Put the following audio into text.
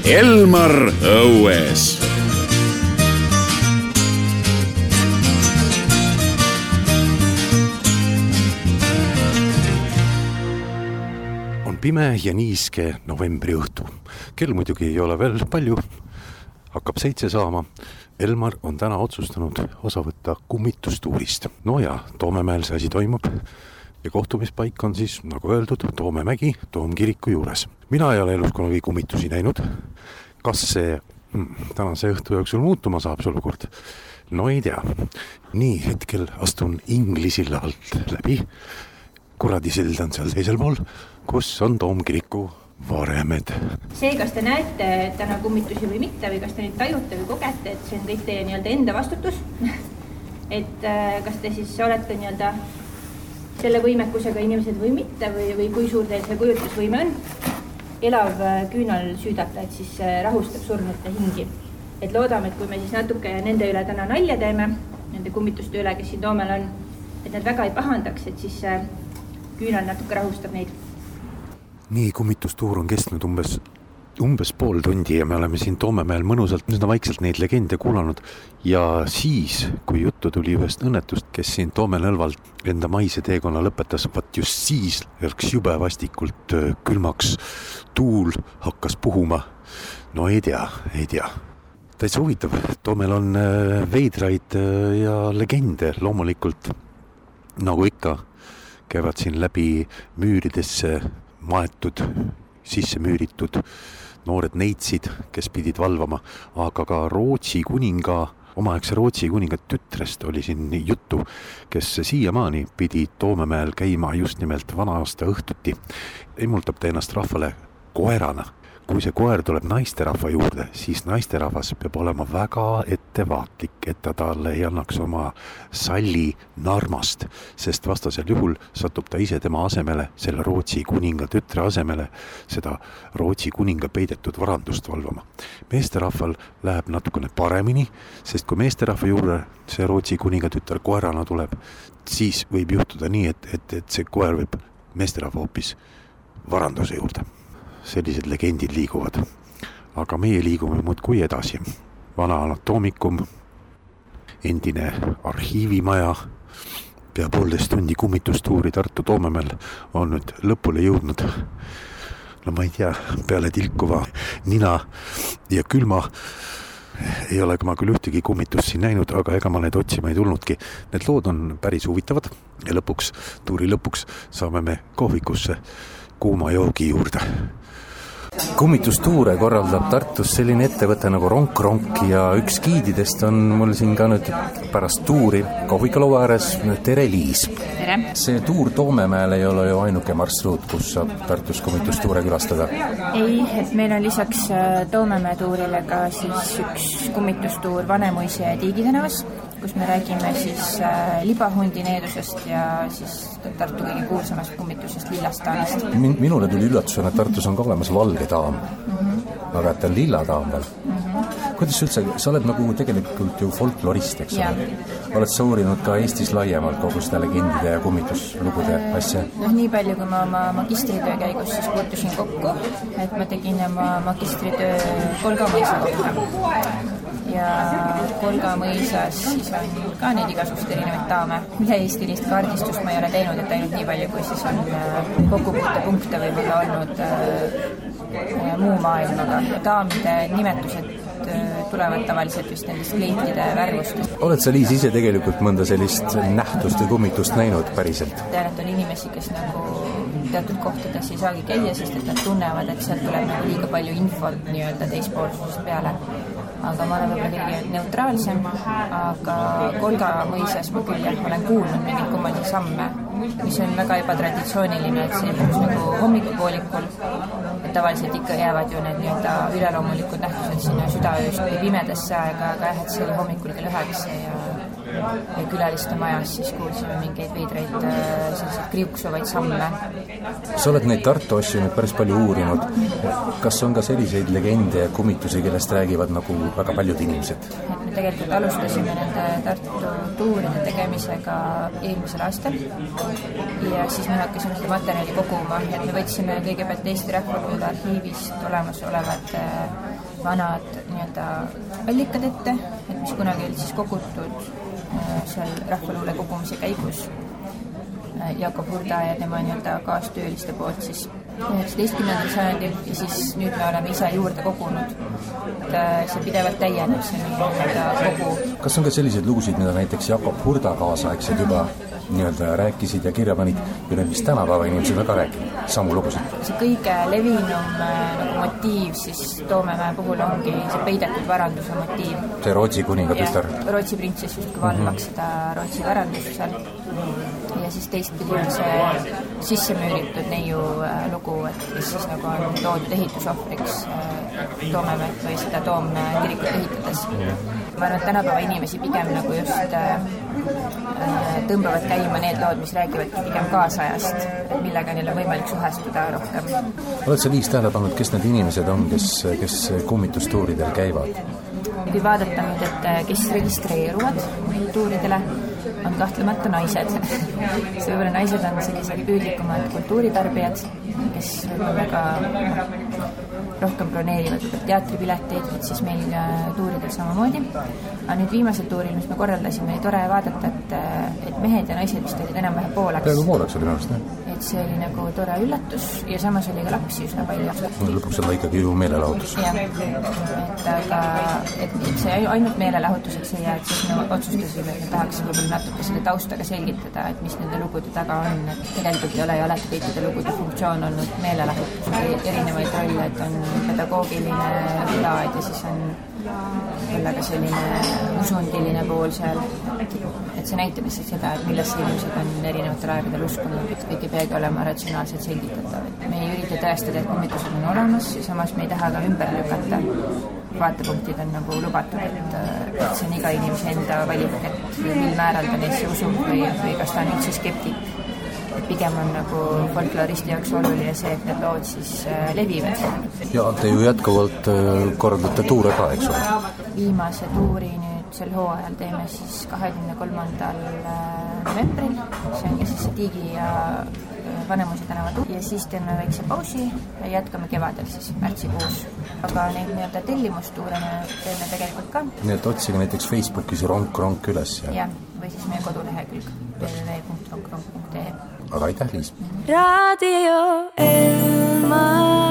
Elmar õues. On pime ja niiske novembri õhtu. Kell muidugi ei ole veel palju, hakkab 7 saama. Elmar on täna otsustanud osa võtta kummitustuurist. No ja, Toomemäel see asi toimub ja kohtumispaik on siis, nagu öeldud, Toomemägi Toomkiriku juures. Mina ei ole elus kunagi kummitusi näinud. Kas see tänase õhtu jooksul muutuma saab sul kord? No ei tea. Nii, hetkel astun Inglisilla alt läbi. Kuradisild on seal teisel pool, kus on Toomkiriku varemed. See, kas te näete täna kummitusi või mitte või kas te neid tajute või kogete, et see on kõik teie nii-öelda enda vastutus. Et kas te siis olete nii-öelda selle võimekusega inimesed või mitte või kui suur teil see kujutlusvõime on. Elav küünal süüdata, et siis rahustab surnute hingi. Et loodame, et kui me siis natuke nende üle täna nalja teeme, nende kummituste üle, kes siin Toomel on, et nad väga ei pahandaks, et siis küünal natuke rahustab neid. Nii, kummitustuur on kestnud umbes pool tundi ja me oleme siin Toomemäel mõnusalt vaikselt neid legende kuulanud. Ja siis, kui juttu tuli ühest õnnetust, kes siin Toomenõlvalt enda maise teekonna lõpetas, vaat just siis läks jube vastikult külmaks, tuul hakkas puhuma. No ei tea. Täitsa huvitav, Toomel on veidraid ja legende loomulikult, nagu ikka, käivad siin läbi müüridesse maetud, sisse müüritud noored neitsid, kes pidid valvama, aga ka omaaegse Rootsi kuninga tütrest oli siin juttu, kes siiamaani pidi Toomemäel käima just nimelt vana-aasta õhtuti. Imultab ta ennast rahvale koerana. Kui see koer tuleb naisterahva juurde, siis naisterahvas peab olema väga ettevaatlik, et ta talle ei annaks oma salli narmast, sest vastasel juhul satub ta ise tema asemele, selle Rootsi kuninga tütre asemele, seda Rootsi kuninga peidetud varandust valvama. Meesterahval läheb natukene paremini, sest kui meesterahva juurde see Rootsi kuninga tütar koerana tuleb, siis võib juhtuda nii, et see koer võib meesterahva hoopis varanduse juurde. Sellised legendid liiguvad. Aga meie liigume muudkui edasi. Vana anatoomikum, endine arhiivimaja, pea 1,5 tundi kummitustuuri Tartu Toomemäel on nüüd lõpule jõudnud. No ma ei tea, peale tilkuva nina ja külma ei ole ma küll ühtegi kummitust siin näinud, aga ega ma need otsima ei tulnudki. Need lood on päris huvitavad ja tuuri lõpuks saame me kohvikusse kuuma joogi juurde. Kummitustuure korraldab Tartus selline ettevõte nagu Ronk ja üks giididest on mul siin ka nüüd pärast tuuri kohvikaloo ääres. Tere, Liis! Tere! See tuur Toomemäel ei ole ju ainuke marsruut, kus saab Tartus kummitustuure külastada. Ei, et meil on lisaks Toomemäe tuurile ka siis üks kummitustuur Vanemuise ja Tiigi tänavas, kus me räägime siis libahundi needusest ja siis Tartu kõige kuulsamast kummitusest Lillastaanist. Minule tuli üllatusena, et Tartus on ka olemas valge daam, aga et on lilla daam veel. Kuidas üldse, sa oled nagu tegelikult ju folklorist, eks ole? Oled sa uurinud ka Eestis laiemalt kogu seda legendide ja kummituslugude asja? Nii palju, kui ma oma magistritöö käigus siis puutusin kokku, et ma tegin oma magistritöö Kolga mõisa kohta. Ja Kolga mõisas siis on ka neid igasugust erinevaid daame. Üle-eestilist kaardistust ma ei ole teinud, et ainult nii palju, kui siis on kokkupuutepunkte võib-olla olnud muu maailmaga. Daamide nimetused tulevad tavaliselt just nendest kleitide värvustest. Oled sa, Liis, ise tegelikult mõnda sellist nähtust või kummitust näinud päriselt? Tean, et on inimesi, kes nagu teatud kohtades ei saagi käia, sest et nad tunnevad, et sealt tuleb nagu liiga palju infot nii-öelda teispoolsusest peale. Aga ma olen võib-olla kõige neutraalsem, aga Kolga mõisas ma küll olen kuulnud mingit kummalisi samme, mis on väga ebatraditsiooniline, et see just nagu hommikupoolikul, et tavaliselt ikka jäävad ju need nii-öelda üleloomulikud nähtused sinna südaööst või pimedasse aega, aga et see oli hommikul kell 9 ja külaliste majas siis kuulsime mingeid veidreid selliseid kriuksuvaid samme. Sa oled neid Tartu asju nüüd päris palju uurinud. Kas on ka selliseid legende ja kummitusi, kellest räägivad nagu väga paljud inimesed? Me tegelikult alustasime nende Tartu tuuride tegemisega eelmisel aastal ja siis me hakkasime seda materjali koguma, et me võtsime kõigepealt Eesti Rahvaluule arhiivist olemasolevad vanad nii-öelda allikad ette, et mis kunagi olid siis kogutud seal Rahvaluule kogumise käigus Jakob Hurda ja tema nii-öelda kaastööliste poolt siis 19. sajandil ja siis nüüd me oleme ise juurde kogunud, et see pidevalt täieneb see nii-öelda kogu. Kas on ka selliseid lugusid, mida näiteks Jakob Hurda kaasaegsed juba nii-öelda rääkisid ja kirja panid ja need, mis tänapäeva inimesed väga rääkinud, samu lugusid? See kõige levinum nagu motiiv siis Toomemäe puhul ongi see peidetud varanduse motiiv. See Rootsi kuninga tütar? Rootsi printsess just valvaks seda Rootsi varandust seal. Ja siis teistpidi on see sissemüüritud neiu lugu, et kes siis nagu on toodud ehitusohvriks Toomemäed või seda Toomkirikut ehitades. Ma arvan, et tänapäeva inimesi pigem nagu just tõmbavad käima need lood, mis räägivad pigem kaasajast, millega neil on võimalik suhestuda rohkem. Oled sa liiks tähele pannud, kes need inimesed on, kes kummitustuuridel käivad? Kui vaadata nüüd, et kes registreeruvad tuuridele, on kahtlemata naised. See võib-olla naised on sellised püüdlikumad kultuuritarbijad, kes väga rohkem broneerivad teatripileteid, et siis meil tuuridel samamoodi. Aga nüüd viimasel tuuril, mis me korraldasime, oli tore vaadata, et mehed ja naised vist olid enam-vähem poolaks. Peaaegu poolaks oli minu arust, et see oli nagu tore üllatus ja samas oli ka lapsi üsna palju. Lõpuks on ikkagi ju meelelahutus. Jah, et see ainult meelelahutuseks ei jää, et siis me otsustasime, et me tahaks võib-olla natuke selle taustaga selgitada, et mis nende lugude taga on, et tegelikult ei ole ju alati kõikide lugude funktsioon olnud meelelahutus või erinevaid rolle, et on pedagoogiline laad ja siis on olla ka selline usundiline pool seal, et see näitab lihtsalt seda, et millesse inimesed on erinevatel aegadel uskunud, et kõik ei peagi olema ratsionaalselt selgitatav. Me ei ürita tõestada, et kummitused on olemas ja samas me ei taha ka ümber lükata. Vaatepunktid on nagu lubatud, et see on iga inimese enda valik, et mil määral ta neisse usub või kas ta on üldse skeptik. Pigem on nagu folkloristi jaoks oluline see, et need lood siis levivad. Ja te ju jätkuvalt korraldate tuure ka, eks ole? Viimase tuuri nüüd sel hooajal teeme siis 23. novembril. See ongi siis see Tiigi ja Vanemuise tänava tuur. Ja siis teeme väikse pausi ja jätkame kevadel siis märtsikuus. Aga neid nii-öelda tellimustuure me teeme tegelikult ka. Nii et otsige näiteks Facebookis ronk üles. Ja, või siis meie kodulehekülg www.ronkronk.ee. Aga aitäh, Liis! Radio Elmar